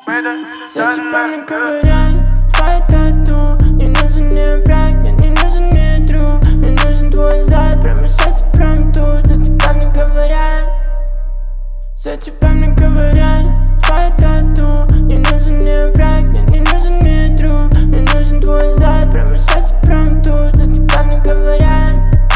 Зачем мне говорят, твоя тату? Не нужен мне враг, мне не нужен мне друг. Мне нужен твой зад, прямо сейчас и прямо тут. За тебя мне говорят, за тебя мне говорят, твоя тату. Не нужен мне враг, мне не нужен мне друг. Мне нужен твой зад, прямо сейчас и прямо тут. За тебя мне говорят.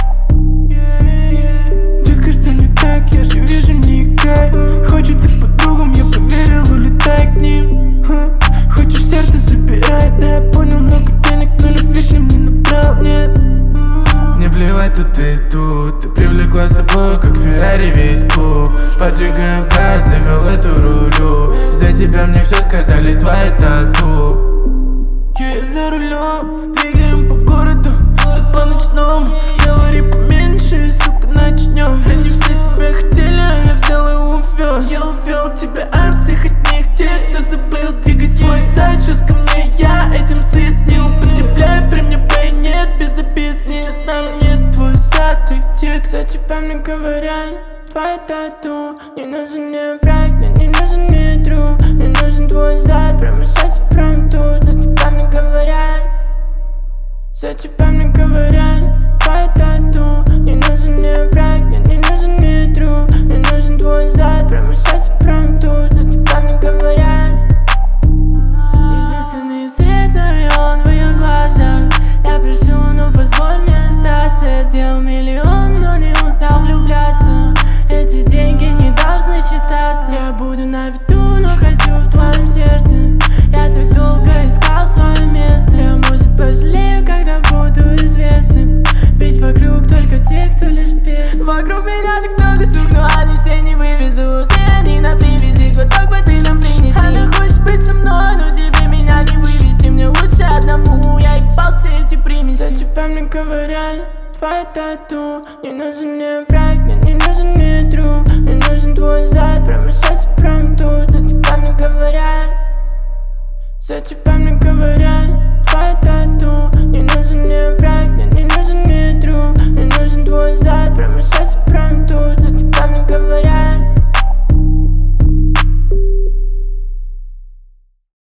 Детка, что не так, я же вижу, не играй. Хочется по-другому, я поверил, улетай к ним. Хочешь сердце забирай, да я понял, много денег, но любви к ним не набрал, нет. Не плевать, тут ты тут. Ты привлекла с собой, как Феррари весь клуб. Поджигаю газ, завел эту рулю. За тебя мне все сказали, твои тату. Я за рулем, двигаем по городу, по ночному. Говори поменьше, сука, начнем. Они все тебя хотели, а я взял и увез. Я увел тебя от всех одних тех, кто забыл. Двигай свой зад, сейчас ко мне, я этим сыт. Не употребляй, при мне бэй, нет, без обид. Сейчас на мне твой зад, и текст. За тебя мне говорят, твоя тату. Не нужен мне враг, мне не нужен мне друг. Мне нужен твой зад, прямо сейчас и прямо тут. За тебя мне говорят, за тебя мне говорят, твоя тату. Не нужен мне враг, мне не нужен мне друг. Мне нужен твой зад, прямо сейчас и прямо тут. За тебя мне говорят. Единственный свет, но и он в ее глазах. Я прошу, ну позволь мне остаться. Я сделал миллион, но не устал влюбляться. Эти деньги не должны считаться. Я буду на виду, но хочу в твоем сердце. Я так долго искал свое место. Я, может, пожалею, когда буду известным. Ведь вокруг только те, кто лишь без. Вокруг меня так много сук, но они все не вывезу. Все они на привязи, глоток воды нам принеси. Она хочет быть со мной, но тебе меня не вывести. Мне лучше одному, я ебал все эти примеси. За тебя мне говорят, твоя тату. Не нужен мне враг, мне не нужен мне